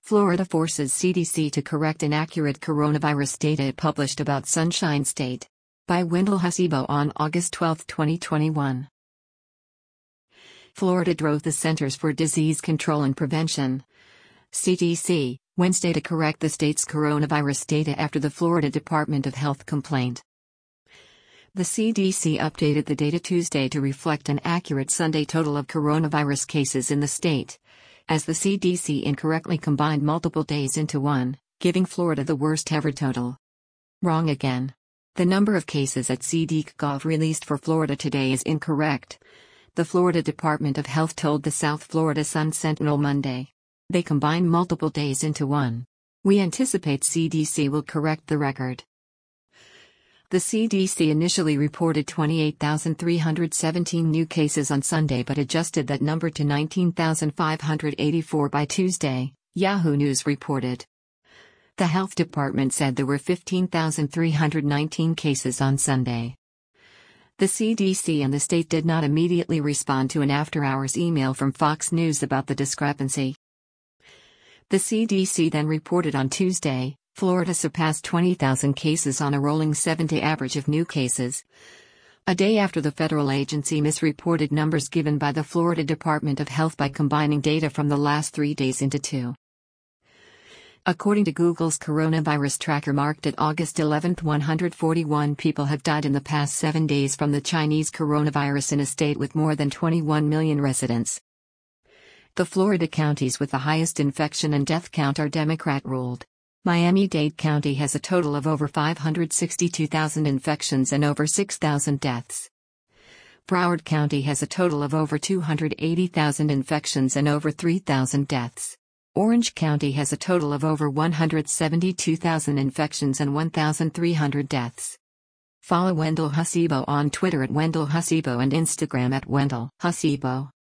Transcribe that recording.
Florida forces CDC to correct inaccurate coronavirus data published about Sunshine State. By Wendell Hasibo on August 12, 2021. Florida drove the Centers for Disease Control and Prevention, CDC, Wednesday to correct the state's coronavirus data after the Florida Department of Health complained. The CDC updated the data Tuesday to reflect an accurate Sunday total of coronavirus cases in the state, as the CDC incorrectly combined multiple days into one, giving Florida the worst ever total. Wrong again. The number of cases at CDC.gov released for Florida today is incorrect, the Florida Department of Health told the South Florida Sun-Sentinel Monday. They combine multiple days into one. We anticipate CDC will correct the record. The CDC initially reported 28,317 new cases on Sunday but adjusted that number to 19,584 by Tuesday, Yahoo News reported. The health department said there were 15,319 cases on Sunday. The CDC and the state did not immediately respond to an after-hours email from Fox News about the discrepancy. The CDC then reported on Tuesday, Florida surpassed 20,000 cases on a rolling 7-day average of new cases, a day after the federal agency misreported numbers given by the Florida Department of Health by combining data from the last 3 days into 2. According to Google's coronavirus tracker marked at August 11, 141 people have died in the past 7 days from the Chinese coronavirus in a state with more than 21 million residents. The Florida counties with the highest infection and death count are Democrat-ruled. Miami-Dade County has a total of over 562,000 infections and over 6,000 deaths. Broward County has a total of over 280,000 infections and over 3,000 deaths. Orange County has a total of over 172,000 infections and 1,300 deaths. Follow Wendell Hasibo on Twitter at Wendell Hasibo and Instagram at Wendell Hasibo.